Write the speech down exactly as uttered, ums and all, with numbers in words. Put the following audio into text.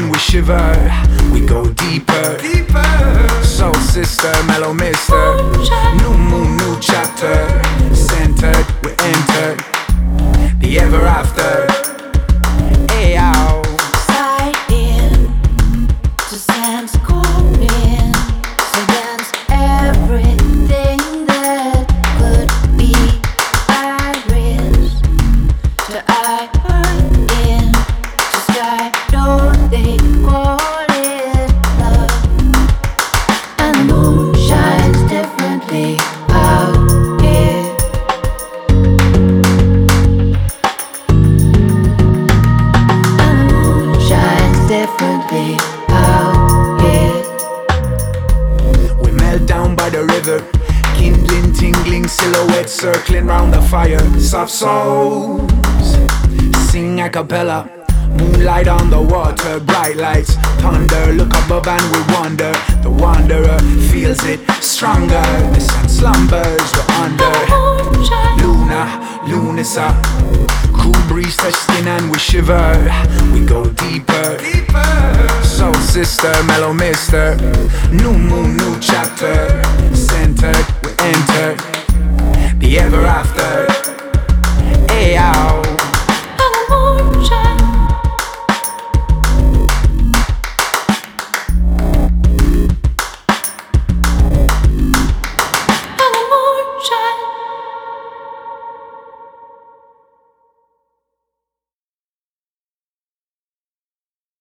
and we shiver. We go deeper, deeper. Soul sister, mellow mister. New moon, new chapter. Centered, we entered the ever after. Hey, ow. Slide in to Sam's calling against everything that could be iris to eye in to sky. Don't they call it love? And the moon shines differently out here. Differently out here. We melt down by the river, kindling, tingling silhouettes circling round the fire. Soft souls sing a cappella. Moonlight on the water, bright lights, thunder. Look above and we wonder. The wanderer feels it stronger. The sun slumbers, we're under. Luna, Lunisa. Cool breeze touch skin and we shiver. We go deeper, deeper. Soul sister, mellow mister. New moon, new chapter. Centered, we enter the ever after.